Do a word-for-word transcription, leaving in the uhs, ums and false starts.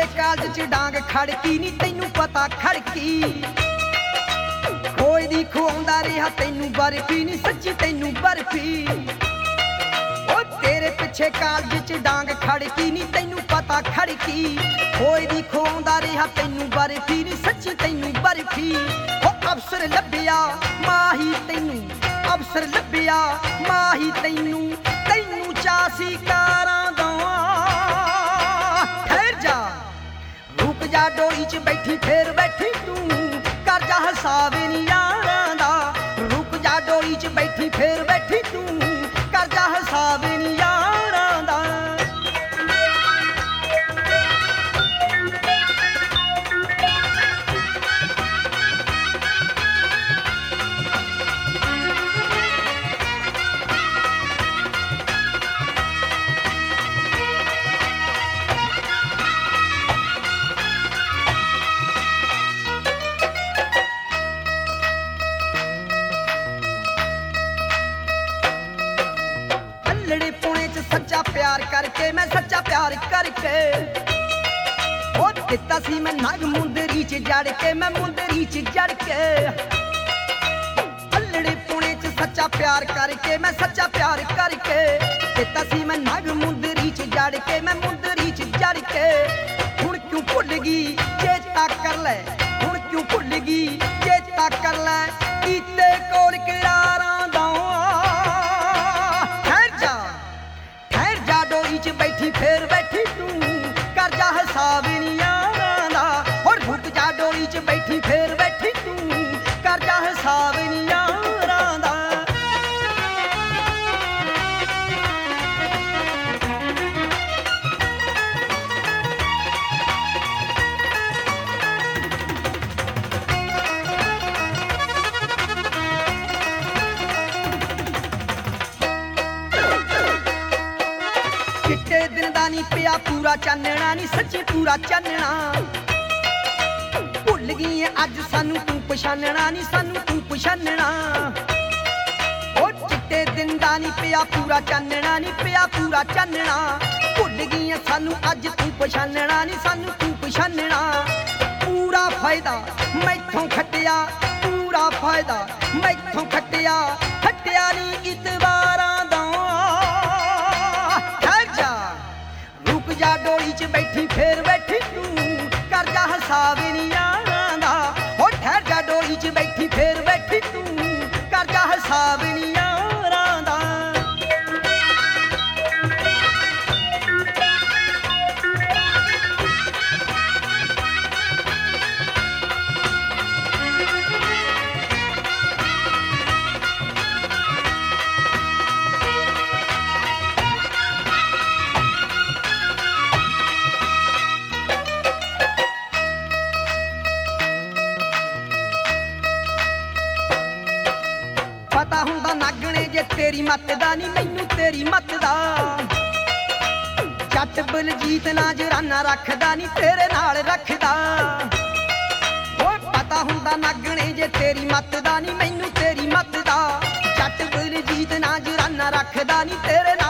ਪਿੱਛੇ ਕਾਲਜ ਚ ਡਾਂਗ ਖੜਕੀ ਨੀ ਤੈਨੂੰ ਪਤਾ ਖੜਕੀ ਕੋਈ ਦੀ ਖਵਾਉਂਦਾ ਰਿਹਾ ਤੈਨੂੰ ਬਰਫੀ ਨੀ ਸੱਚੀ ਤੈਨੂੰ ਬਰਫੀ ਓ ਤੇਰੇ ਪਿੱਛੇ ਕਾਲਜ ਚ ਡਾਂਗ ਖੜਕੀ ਨੀ ਤੈਨੂੰ ਪਤਾ ਖੜਕੀ ਕੋਈ ਦੀ ਖਵਾਉਂਦਾ ਰਿਹਾ ਤੈਨੂੰ ਬਰਫੀ ਨੀ ਸੱਚੀ ਤੈਨੂੰ ਬਰਫੀ ਓ ਅਫਸਰ ਲੱਭਿਆ ਮਾਹੀ ਤੈਨੂੰ ਅਫਸਰ ਲੱਭਿਆ ਮਾਹੀ ਤੈਨੂੰ ਤੈਨੂੰ ਚਾਸੀ ਕਾਰਾਂ ਦਵਾਂ ਠਹਿਰ ਜਾ ਰੁਕ ਜਾ ਡੋਰੀ ਚ ਬੈਠੀ ਫੇਰ ਬੈਠੀ ਤੂੰ ਕਰ ਜਾ ਹਿਸਾਬ ਨੀ ਯਾਰਾਂ ਦਾ ਰੁਕ ਜਾ ਡੋਰੀ ਚ ਬੈਠੀ ਫੇਰ ਬੈਠੀ ਤੂੰ ਕਰ ਜਾ ਹਿਸਾਬ ਨੀ ਯਾਰਾਂ ਦਾ सच्चा प्यार करके मैं सच्चा प्यार करके ओ दिता सी मैं नग मुंदरी च जड़ के मैं मुंदरी च जड़ के अल्लड़े पुणे च सच्चा प्यार करके मैं सच्चा प्यार करके दिता सी मैं नग मुंदरी च जड़ के मैं मुंदरी च जड़ के हुण क्यों भुल गई चेता कर ले हुण क्यों भुल गई चेता कर ले कीते कोल करारां दा बैठी फेर बैठी तू कर जा हिसाब नी यारां दा हुण रुक जा डोरी च बैठी फेर बैठी तू कर जा हिसाब नी यारां दा चिट्टे दिन दा नी पिया पूरा चानना नी सच्ची पूरा चानना भुल गई है अज सानू तू पछानना नी सानू तू पछानना ओ चिट्टे दिन दा नी पिया पूरा चानना नी पिया पूरा चानना भुल गई है सानू अज तू पछानना नी सानू तू पछानना पूरा फायदा मैथों खटिया पूरा फायदा मैथों खटिया खटिया नी इतवारां जा डोरी च बैठी फेर बैठी तू कर जा हिसाब नी यारां दा हो ठहर जा डोरी च बैठी फेर बैठी तू कर जा हिसाब नी यारां दा पता हुंदा नागणे जे तेरी मत दा नी मैनू तेरी मत दा जट बलजीत ना जराना रखदा नी तेरे नाल रखदा ओ पता हुंदा नागणे जे तेरी मत दा नी मैनू तेरी मत दा जट बलजीत ना जराना रखदा नी तेरे